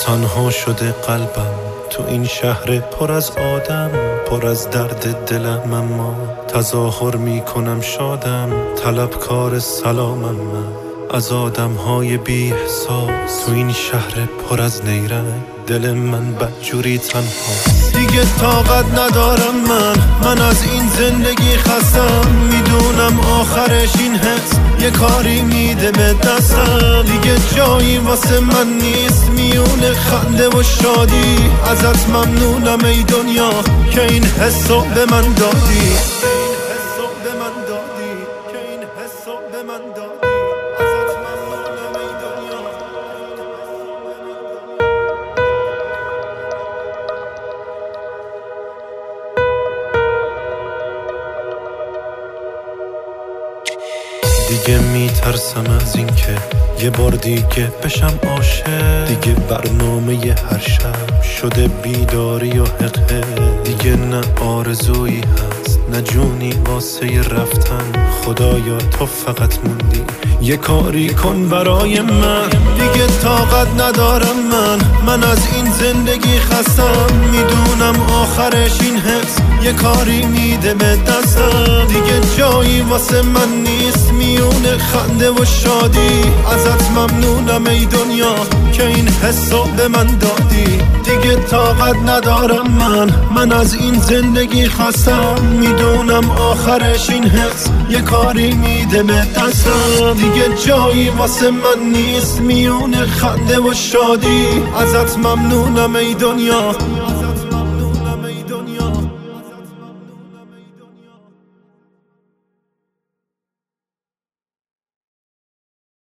تنها شده قلبم تو این شهر پر از آدم، پر از درد دلم، اما تظاهر میکنم شادم، طلبکار سلامم من از آدمهای بی احساس تو این شهر پر از نیرنگ. دل من بدجوری تنها دیگه طاقت ندارم من از این زندگی خستم، میدونم آخرش این حس یه کاری میده به دستم. دیگه جایی واسه من نیست میونه خنده و شادی، ازت ممنونم ای دنیا که این حسو به من دادی. دیگه میترسم از این که یه بار دیگه بشم عاشق، دیگه برنامه هر شب شده بیداری و حقه. دیگه نه آرزویی هست نه جونی واسه رفتن، خدایا تو فقط موندی یه کاری کن برای من. دیگه طاقت ندارم من از این زندگی خستم، میدونم آخرش این حس یه کاری میده به دستم. دیگه جایی واسه من نیست میونه خنده و شادی، ازت ممنونم ای دنیا که این حسو به من دادی. دیگه طاقت ندارم من از این زندگی خستم، میدونم آخرش این حس یه کاری میده به دستم. دیگه جایی واسه من نیست میونه خنده و شادی، ازت ممنونم ای دنیا